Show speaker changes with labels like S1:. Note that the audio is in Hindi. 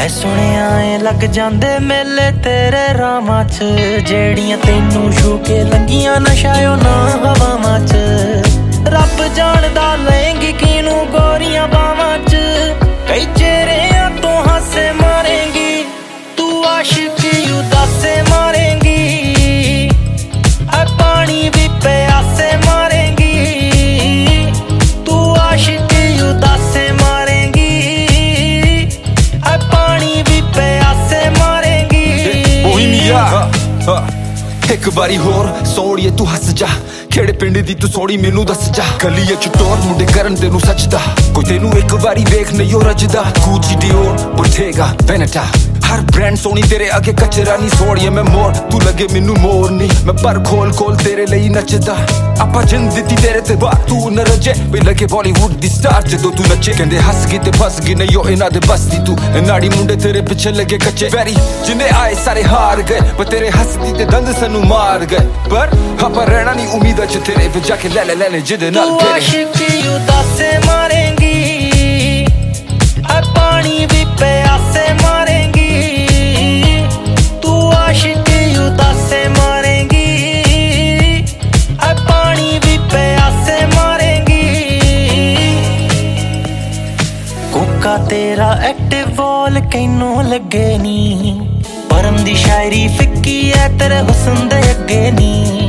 S1: मैं सुनिया ए लग जांदे मेले तेरे रामां च जेड़ियां तेनू छू के लंघियां नशायो ना हवावां च रब जानदा लेंगी किनू गोरियां बावां च कई चेहरियां तो हासे मारेंगी तू आशिक उदासे मारेंगी है पानी भी प्यासे मारेंगी तू आशिक उदासे मारेंगी है पानी भी प्यासे मारेंगी
S2: एक बारी होर सोड़िए तू हस जा केड़े पिंड दी तू सोड़ी मैनू दस जा गली च टोर मुंडे करन तेनू सचदा कोई तेनू एक बारी वेख नहीं हो रजदा गुची डियोर बोटेगा वेनेटा हर ब्रांड सोनी तेरे आगे कचरा नहीं सोड़िए मैं मोर तू लगे मैनू मोर नहीं मैं पर खोल खोल तेरे लिए नचदा आपा जिंद दी तेरे ते बार तू न रजे वे लगे बॉलीवुड दी स्टार जदों तू नचे कहंदे हस गई ते फस गई नहीं हो इना दे बस दी तू नाड़ी मुंडे तेरे पीछे लगे कच्चे वैरी जिन्ने आए सारे हार गए पर तेरे हंसदी ते दंद सनू मार गए पर आपा रहना नहीं उम्मीद च तेरे पे जाके ले जिदे नाल
S1: तू आशिक उदासे मारेंगी है पानी भी प्यासे मारेंगी तू आशिक उदासे मारेंगी है पानी भी प्यासे मारेंगी कोका तेरा एक्टिव वॉल कैनू लगे नी परम दी शायरी फिक्की है तेरे हुस्न दे अगे नी